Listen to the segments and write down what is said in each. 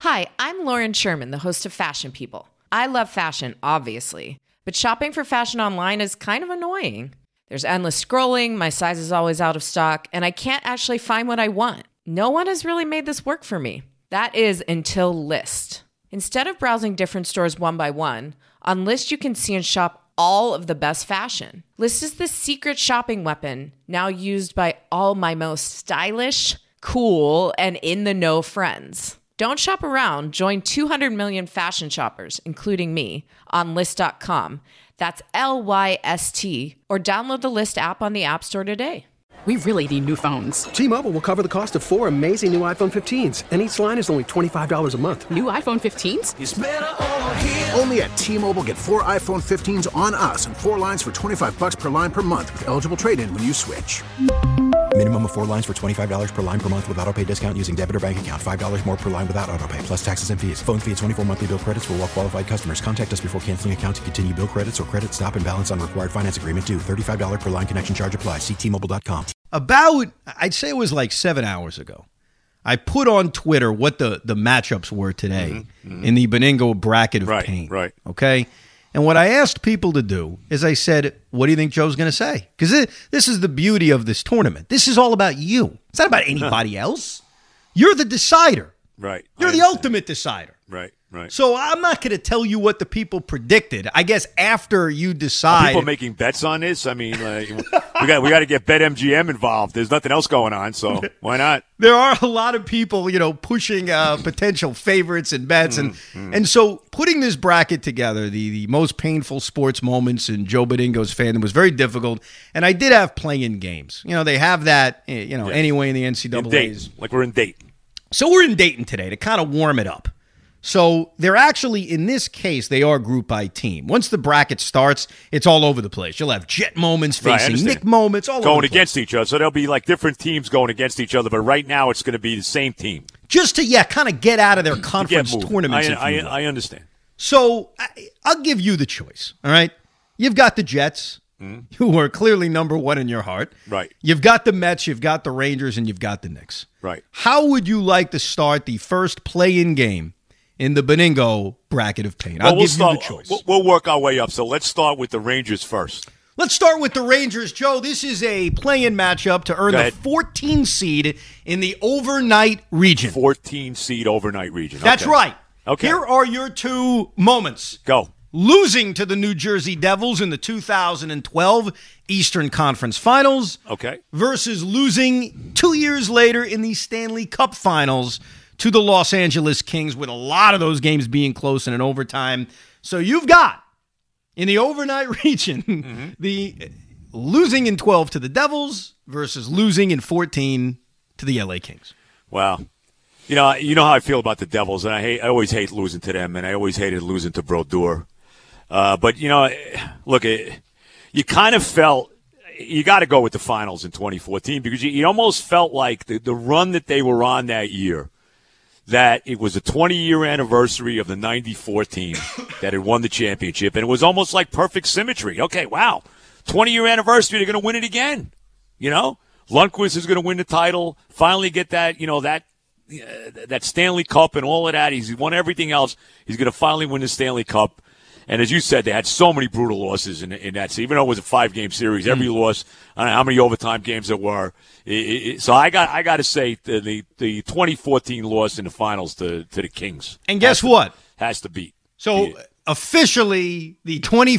Hi, I'm Lauren Sherman, the host of Fashion People. I love fashion, obviously, but shopping for fashion online is kind of annoying. There's endless scrolling, my size is always out of stock, and I can't actually find what I want. No one has really made this work for me. That is until Lyst. Instead of browsing different stores one by one, on Lyst you can see and shop all of the best fashion. Lyst is the secret shopping weapon, now used by all my most stylish, cool, and in-the-know friends. Don't shop around. Join 200 million fashion shoppers, including me, on Lyst.com. That's Lyst, or download the Lyst app on the App Store today. We really need new phones. T-Mobile will cover the cost of 4 amazing new iPhone 15s, and each line is only $25 a month. New iPhone 15s? It's better over here. Only at T-Mobile, get 4 iPhone 15s on us and 4 lines for $25 per line per month with eligible trade-in when you switch. Minimum of 4 lines for $25 per line per month with autopay discount using debit or bank account. $5 more per line without autopay, plus taxes and fees. Phone fee at 24 monthly bill credits for well-qualified customers. Contact us before canceling account to continue bill credits or credit stop and balance on required finance agreement due. $35 per line connection charge applies. See T-Mobile.com. About, I'd say it was like 7 hours ago, I put on Twitter what the matchups were today in the Benigno bracket of pain. Right. Okay? And what I asked people to do is I said, what do you think Joe's going to say? Because this is the beauty of this tournament. This is all about you. It's not about anybody else. You're the decider. Right. You're the ultimate decider. Right. So I'm not going to tell you what the people predicted. I guess after you decide. Are people making bets on this? I mean, we got to get BetMGM involved. There's nothing else going on, so why not? There are a lot of people, pushing potential favorites and bets. And so putting this bracket together, the most painful sports moments in Joe Benigno's fandom was very difficult. And I did have play-in games. They have that, anyway in the NCAAs. Like we're in Dayton. So we're in Dayton today to kind of warm it up. So they're actually, in this case, they are grouped by team. Once the bracket starts, it's all over the place. You'll have Jet moments facing Nick moments, all going over the place. Against each other. So there'll be like different teams going against each other, but right now it's going to be the same team. Just to, kind of get out of their conference tournaments. I understand. So I'll give you the choice, all right? You've got the Jets, who are clearly number one in your heart. Right. You've got the Mets, you've got the Rangers, and you've got the Knicks. Right. How would you like to start the first play-in game in the Benigno bracket of pain? I'll give you the choice. We'll work our way up. So let's start with the Rangers first. Let's start with the Rangers, Joe. This is a play-in matchup to earn the 14 seed in the overnight region. 14 seed overnight region. That's right. Okay. Here are your two moments. Go. Losing to the New Jersey Devils in the 2012 Eastern Conference Finals. Okay. Versus losing 2 years later in the Stanley Cup Finals to the Los Angeles Kings, with a lot of those games being close in an overtime. So you've got, in the overnight region, the losing in 12 to the Devils versus losing in 14 to the LA Kings. Wow. You know how I feel about the Devils, and I always hate losing to them, and I always hated losing to Brodeur. But, look, you kind of felt you got to go with the finals in 2014 because you almost felt like the run that they were on that year, that it was a 20-year anniversary of the 94 team that had won the championship, and it was almost like perfect symmetry. Okay, wow, 20-year anniversary, they're going to win it again. Lundqvist is going to win the title, finally get that, that Stanley Cup and all of that. He's won everything else. He's going to finally win the Stanley Cup. And as you said, they had so many brutal losses in that. So even though it was a 5-game series, every loss, I don't know how many overtime games there were. So I got to say the 2014 loss in the finals to the Kings. And guess what? Has to beat. So officially, the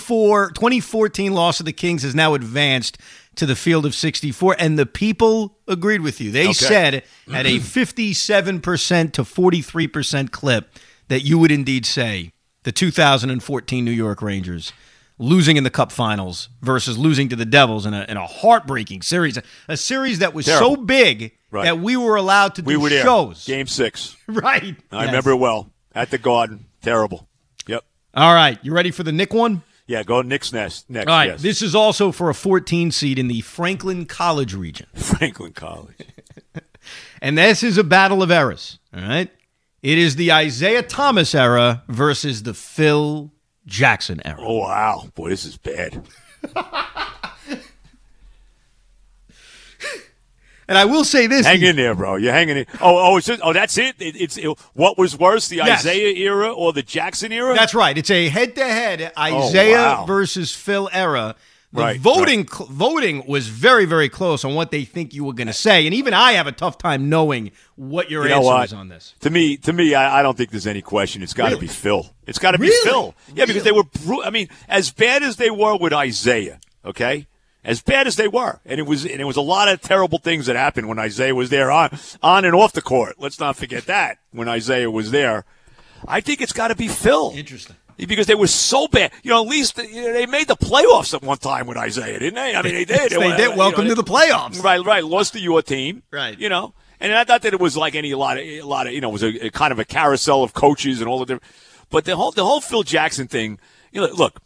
2014 loss of the Kings has now advanced to the field of 64, and the people agreed with you. They said at a 57% to 43% clip that you would indeed say the 2014 New York Rangers losing in the Cup Finals versus losing to the Devils in a heartbreaking series, a series that was terrible. So big that we were allowed to do shows. Game 6. Right. I remember it well. At the Garden. Terrible. Yep. All right. You ready for the Nick one? Yeah, go Knicks next. All right. Yes. This is also for a 14 seed in the Franklin College region. Franklin College. And this is a battle of eras. All right. It is the Isaiah Thomas era versus the Phil Jackson era. Oh, wow. Boy, this is bad. And I will say this. Hang in there, bro. You're hanging in. That's it? What was worse, the Isaiah era or the Jackson era? That's right. It's a head-to-head Isaiah versus Phil era. The voting was very, very close on what they think you were going to say. And even I have a tough time knowing what your answer is on this. To me, I don't think there's any question. It's got to be Phil. It's got to be Phil. Yeah, because they were as bad as they were with Isaiah, okay? As bad as they were. And it was a lot of terrible things that happened when Isaiah was there on and off the court. Let's not forget that when Isaiah was there. I think it's got to be Phil. Interesting. Because they were so bad. At least they made the playoffs at one time with Isaiah, didn't they? I mean, they did. They did. Welcome to the playoffs. Right. Lost to your team. Right. And I thought that it was like a lot of, it was a kind of a carousel of coaches and all the different. But the whole Phil Jackson thing, look,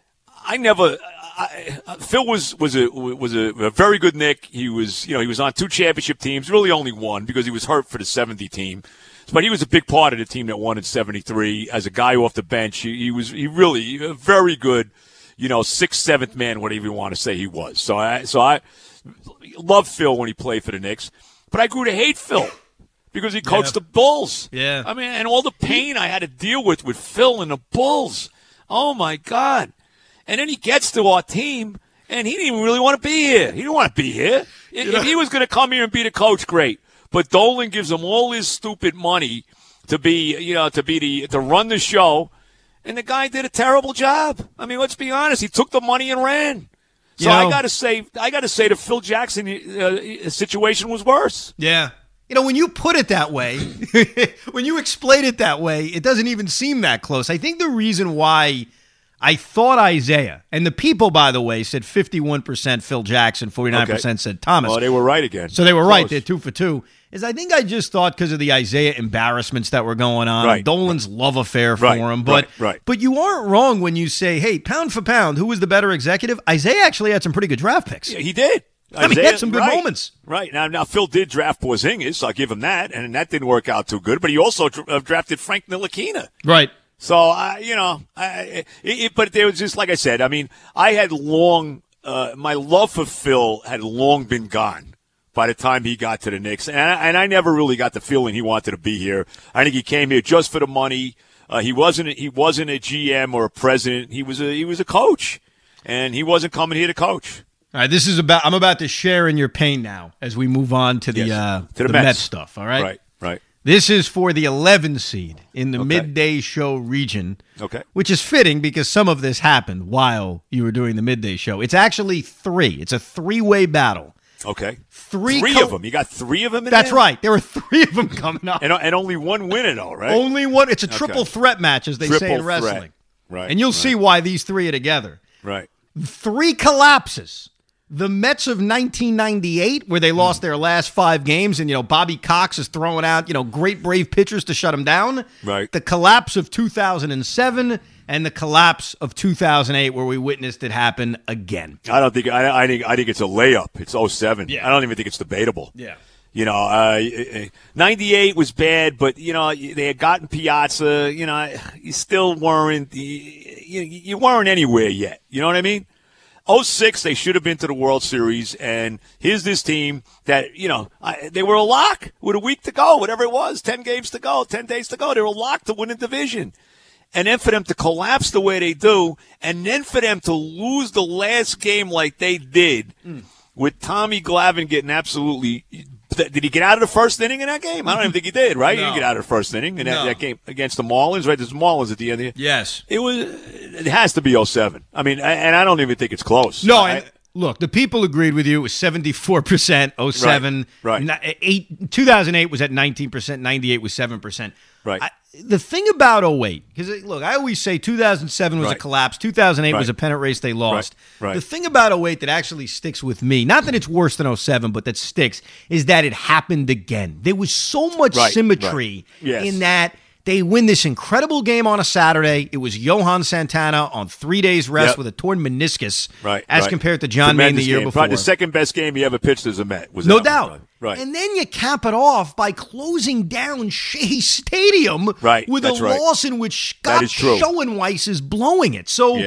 Phil was a very good Knick. He was on 2 championship teams, really only one because he was hurt for the 70 team. But he was a big part of the team that won in 73 as a guy off the bench. He really a very good, 6th, 7th man, whatever you want to say he was. So I love Phil when he played for the Knicks, but I grew to hate Phil because he coached the Bulls. Yeah. I mean, and all the pain I had to deal with Phil and the Bulls. Oh my God. And then he gets to our team and he didn't even really want to be here. He didn't want to be here. If he was going to come here and be the coach, great. But Dolan gives him all his stupid money to run the show, and the guy did a terrible job. I mean, let's be honest. He took the money and ran. So I got to say the Phil Jackson situation was worse. Yeah. When you put it that way, when you explain it that way, it doesn't even seem that close. I think the reason why I thought Isaiah, and the people, by the way, said 51% Phil Jackson, 49% said Thomas. Well, they were right again. So they were right. They're 2 for 2. I think I just thought because of the Isaiah embarrassments that were going on, Dolan's love affair for him. But you aren't wrong when you say, hey, pound for pound, who was the better executive? Isaiah actually had some pretty good draft picks. Yeah, he did. He had some good moments. Right. Now Phil did draft Porzingis, so I'll give him that, and that didn't work out too good. But he also drafted Frank Ntilikina. Right. So, but there was just, like I said, I mean, I had my love for Phil had long been gone by the time he got to the Knicks. And I never really got the feeling he wanted to be here. I think he came here just for the money. He wasn't a GM or a president. He was a coach, and he wasn't coming here to coach. All right, I'm about to share in your pain now as we move on to the Mets stuff, all right? Right. This is for the 11 seed in the midday show region, which is fitting because some of this happened while you were doing the midday show. It's actually 3. It's a 3-way battle. Okay. Three of them. You got 3 of them in That's there? right. There were 3 of them coming up. And only one winner, though, right? Only one. It's a triple threat match, as they say in wrestling. Right. And you'll see why these 3 are together. Right. 3 collapses. The Mets of 1998, where they lost their last 5 games, and Bobby Cox is throwing out great brave pitchers to shut them down. Right. The collapse of 2007 and the collapse of 2008, where we witnessed it happen again. I think it's a layup. It's 07. Yeah. I don't even think it's debatable. Yeah. 98 was bad, but they had gotten Piazza. You still weren't. You weren't anywhere yet. You know what I mean? 06, they should have been to the World Series, and here's this team that, they were a lock with a week to go, whatever it was, 10 games to go, 10 days to go. They were a lock to win a division. And then for them to collapse the way they do, and then for them to lose the last game like they did, with Tommy Glavine getting absolutely – did he get out of the first inning in that game? I don't even think he did, right? No. He didn't get out of the first inning in that game against the Marlins, right? There's Marlins at the end of the year. Yes. It has to be 07. I mean, and I don't even think it's close. No, look, the people agreed with you. It was 74%, 07. Right. 2008 was at 19%, 98 was 7%. Right. The thing about 08, because, look, I always say 2007 was a collapse. 2008 was a pennant race they lost. Right. The thing about 08 that actually sticks with me, not that it's worse than 07, but that sticks, is that it happened again. There was so much symmetry in that they win this incredible game on a Saturday. It was Johan Santana on 3 days rest with a torn meniscus as compared to John Maine the year before. Probably the second best game he ever pitched as a Met. No doubt. Right. And then you cap it off by closing down Shea Stadium with a loss in which Scott Schoenweiss is blowing it. So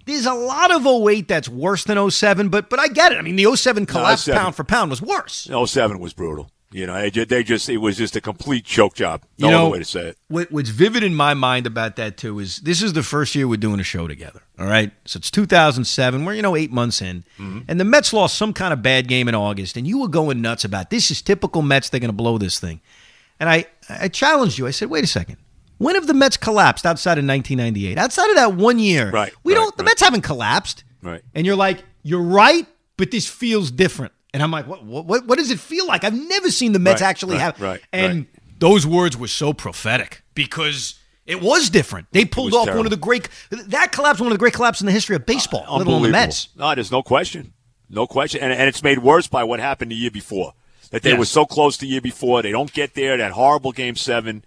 There's a lot of 08 that's worse than 07, but I get it. I mean, the 07 collapse pound for pound was worse. 07 was brutal. You know, it was just a complete choke job. No other way to say it. What's vivid in my mind about that, too, is this is the first year we're doing a show together, all right? So it's 2007. We're, 8 months in. Mm-hmm. And the Mets lost some kind of bad game in August, and you were going nuts about this is typical Mets. They're going to blow this thing. And I challenged you. I said, wait a second. When have the Mets collapsed outside of 1998? Outside of that 1 year, the Mets haven't collapsed. Right. And you're like, you're right, but this feels different. And I'm like, what does it feel like? I've never seen the Mets actually have. Right. And those words were so prophetic because it was different. They pulled off terrible. one of the great collapses in the history of baseball, let alone the Mets. No, there's no question. No question. And it's made worse by what happened the year before. That they were so close the year before. They don't get there. That horrible Game 7.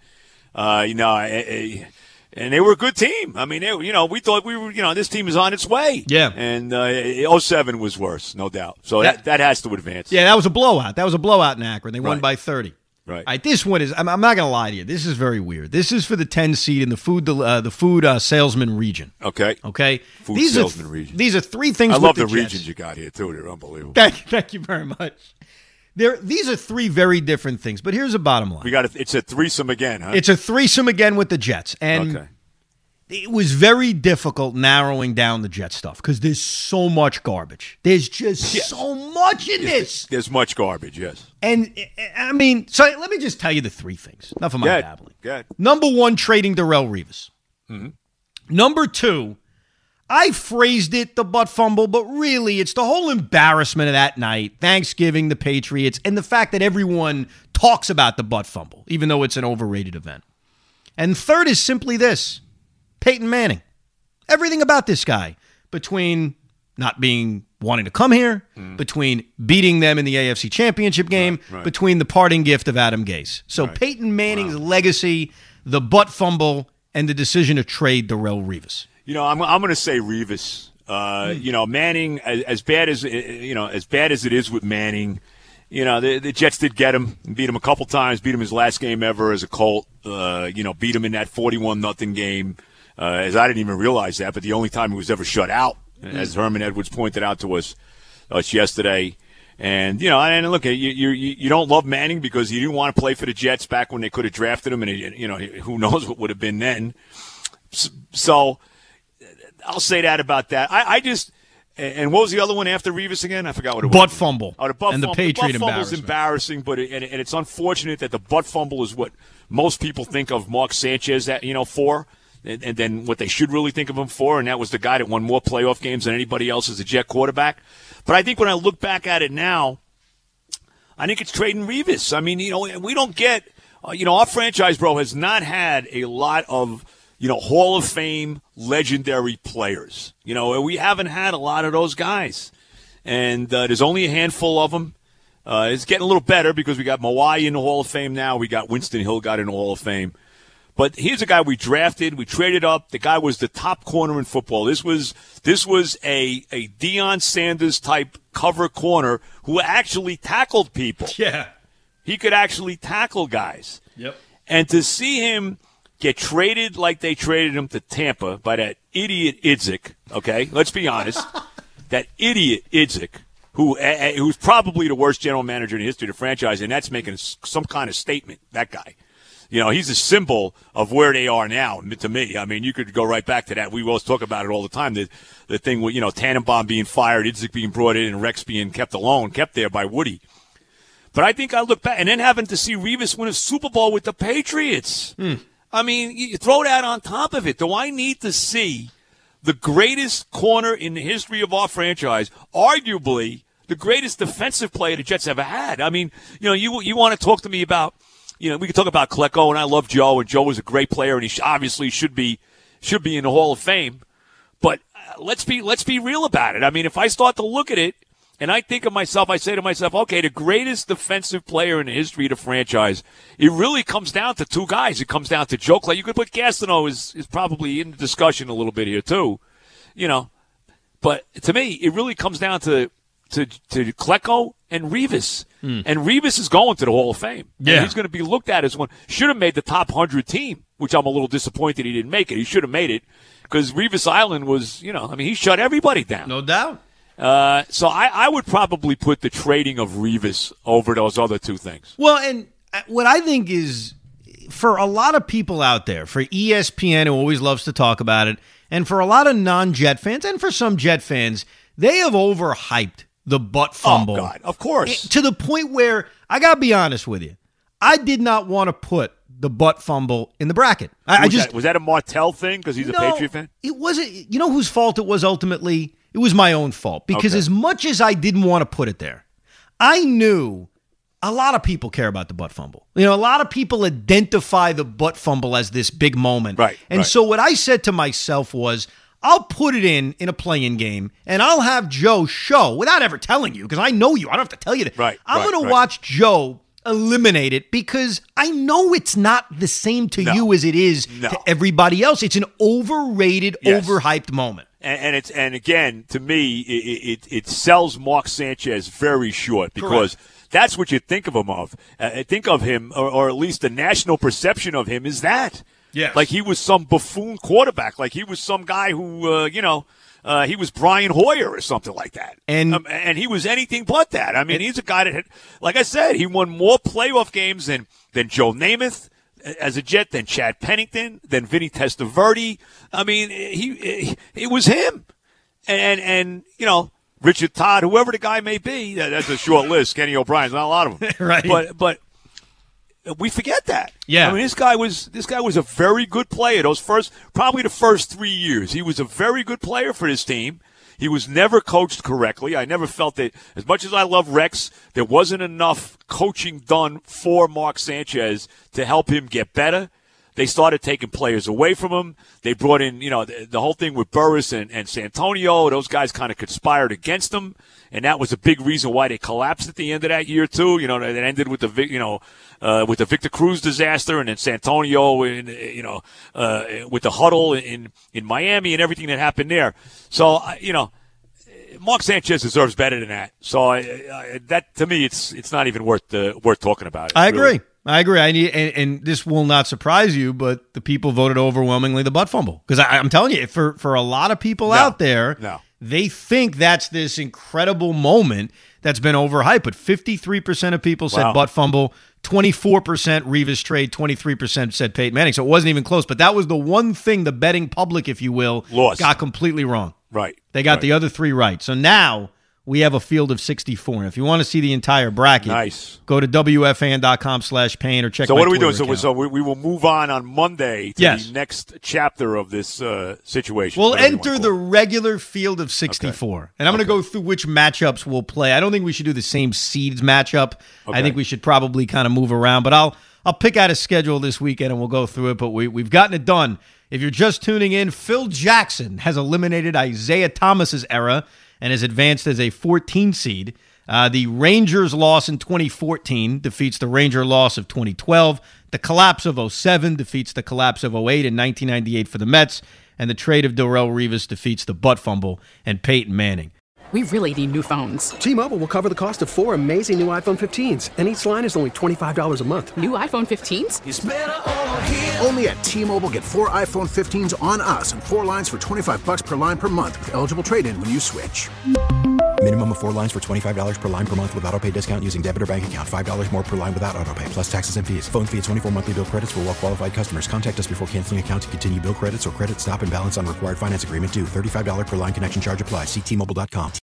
And they were a good team. I mean, we thought we were, this team is on its way. Yeah. And 07 was worse, no doubt. So that has to advance. Yeah, that was a blowout. That was a blowout in Akron. They won by 30. Right. All right, this one is, I'm not going to lie to you. This is very weird. This is for the 10 seed in the food salesman region. Okay. Food salesman region. These are three things I love the Jets. regions you got here, too. They're unbelievable. Thank you very much. These are three very different things, but here's the bottom line. It's a threesome again, huh? It's a threesome again with the Jets. And it was very difficult narrowing down the Jet stuff because there's so much garbage. There's just so much in this. There's much garbage, yes. And, I mean, so let me just tell you the three things. Enough of my babbling. Good. Number one, trading Darrelle Revis. Mm-hmm. Number two, I phrased it the butt fumble, but really it's the whole embarrassment of that night, Thanksgiving, the Patriots, and the fact that everyone talks about the butt fumble, even though it's an overrated event. And third is simply this, Peyton Manning. Everything about this guy, between not wanting to come here, between beating them in the AFC Championship game, between the parting gift of Adam Gase. So Peyton Manning's legacy, the butt fumble, and the decision to trade Darrelle Revis. I'm going to say Revis. Manning, as bad as it is with Manning, the Jets did get him, beat him a couple times, beat him his last game ever as a Colt. Beat him in that 41-0 game. As I didn't even realize that, but the only time he was ever shut out, as Herman Edwards pointed out to us yesterday. And and look, you don't love Manning because he didn't want to play for the Jets back when they could have drafted him, and who knows what would have been then. So I'll say that about that. I just and what was the other one after Revis again? I forgot what it was. Butt fumble. Oh, the butt and fumble. The Patriot the butt fumble is embarrassing, but it's unfortunate that the butt fumble is what most people think of Mark Sanchez for. And then what they should really think of him for, and that was the guy that won more playoff games than anybody else as a Jet quarterback. But I think when I look back at it now, I think it's trading Revis. I mean, we don't get, our franchise, bro, has not had a lot of, Hall of Fame legendary players. We haven't had a lot of those guys. And there's only a handful of them. It's getting a little better because we got Mawai in the Hall of Fame now. We got Winston Hill got in the Hall of Fame. But here's a guy we drafted. We traded up. The guy was the top corner in football. This was a Deion Sanders type cover corner who actually tackled people. Yeah. He could actually tackle guys. Yep. And to see him get traded like they traded him to Tampa by that idiot Idzik, okay? Let's be honest. That idiot Idzik, who's probably the worst general manager in the history of the franchise, and that's making some kind of statement, that guy. He's a symbol of where they are now, to me. I mean, you could go right back to that. We always talk about it all the time, the thing with, Tannenbaum being fired, Idzik being brought in, and Rex being kept there by Woody. But I think I look back, and then having to see Revis win a Super Bowl with the Patriots. I mean, you throw that on top of it. Do I need to see the greatest corner in the history of our franchise, arguably the greatest defensive player the Jets ever had? I mean, you want to talk to me about, we can talk about Klecko, and I love Joe, and Joe was a great player, and he obviously should be in the Hall of Fame. But let's be real about it. I mean, if I start to look at it, and I say to myself, okay, the greatest defensive player in the history of the franchise, it really comes down to two guys. It comes down to Joe Klecko. You could put Gastineau is probably in the discussion a little bit here too, But to me, it really comes down to Klecko and Revis. And Revis is going to the Hall of Fame. Yeah. And he's going to be looked at as one. Should have made the top 100 team. which I'm a little disappointed he didn't make it. He should have made it because Revis Island was, he shut everybody down. No doubt. So I would probably put the trading of Revis over those other two things. Well, and what I think is, for a lot of people out there, for ESPN, who always loves to talk about it, and for a lot of non-Jet fans, and for some Jet fans, they have overhyped the butt fumble. Oh, God, of course. To the point where, I got to be honest with you, I did not want to put the butt fumble in the bracket. Was that a Martell thing because he's a Patriot fan? It wasn't. You know whose fault it was ultimately? It was my own fault. Because as much as I didn't want to put it there, I knew a lot of people care about the butt fumble. A lot of people identify the butt fumble as this big moment. Right. And so what I said to myself was, I'll put it in a play-in game, and I'll have Joe show, without ever telling you, because I know you. I don't have to tell you that. Right. I'm going to watch Joe eliminate it because I know it's not the same to you as it is to everybody else. It's an overrated, overhyped moment. And again, to me, it sells Mark Sanchez very short because that's what you think of him think of him, or at least the national perception of him is that. Yes. Like he was some buffoon quarterback. Like he was some guy who, he was Brian Hoyer or something like that. And he was anything but that. I mean, he's a guy that had, like I said, he won more playoff games than Joe Namath as a Jet, than Chad Pennington, than Vinny Testaverde. I mean, it was him. And Richard Todd, whoever the guy may be, that's a short list. Kenny O'Brien's not a lot of them. Right. But we forget that. Yeah. I mean, this guy was a very good player. Probably the first 3 years, he was a very good player for his team. He was never coached correctly. I never felt that, as much as I love Rex, there wasn't enough coaching done for Mark Sanchez to help him get better. They started taking players away from him. They brought in, the whole thing with Burris and Santonio. Those guys kind of conspired against him, and that was a big reason why they collapsed at the end of that year too. It ended with the Victor Cruz disaster, and then Santonio, with the huddle in Miami and everything that happened there. So, Mark Sanchez deserves better than that. So that, to me, it's not even worth talking about. I agree. And this will not surprise you, but the people voted overwhelmingly the butt fumble. Because I'm telling you, for a lot of people out there, they think that's this incredible moment that's been overhyped. But 53% of people said butt fumble, 24% Revis trade, 23% said Peyton Manning. So it wasn't even close. But that was the one thing the betting public, if you will, got completely wrong. Right. They got the other three right. So now we have a field of 64. And if you want to see the entire bracket, go to WFAN.com/pain or check So my what are we Twitter doing? account. So we will move on Monday to the next chapter of this situation. We'll enter the regular field of 64. Okay. And I'm going to go through which matchups we'll play. I don't think we should do the same seeds matchup. Okay. I think we should probably kind of move around. But I'll pick out a schedule this weekend and we'll go through it. But we've gotten it done. If you're just tuning in, Phil Jackson has eliminated Isaiah Thomas's era and is advanced as a 14 seed. The Rangers' loss in 2014 defeats the Ranger loss of 2012. The collapse of 2007 defeats the collapse of 2008 and 1998 for the Mets. And the trade of Darrelle Revis defeats the butt fumble and Peyton Manning. We really need new phones. T-Mobile will cover the cost of 4 amazing new iPhone 15s, and each line is only $25 a month. New iPhone 15s? It's better over here. Only at T-Mobile, get 4 iPhone 15s on us and 4 lines for $25 per line per month with eligible trade-in when you switch. Minimum of 4 lines for $25 per line per month with autopay discount using debit or bank account. $5 more per line without autopay, plus taxes and fees. Phone fee at 24 monthly bill credits for well-qualified customers. Contact us before canceling account to continue bill credits or credit stop and balance on required finance agreement due. $35 per line connection charge applies. See T-Mobile.com.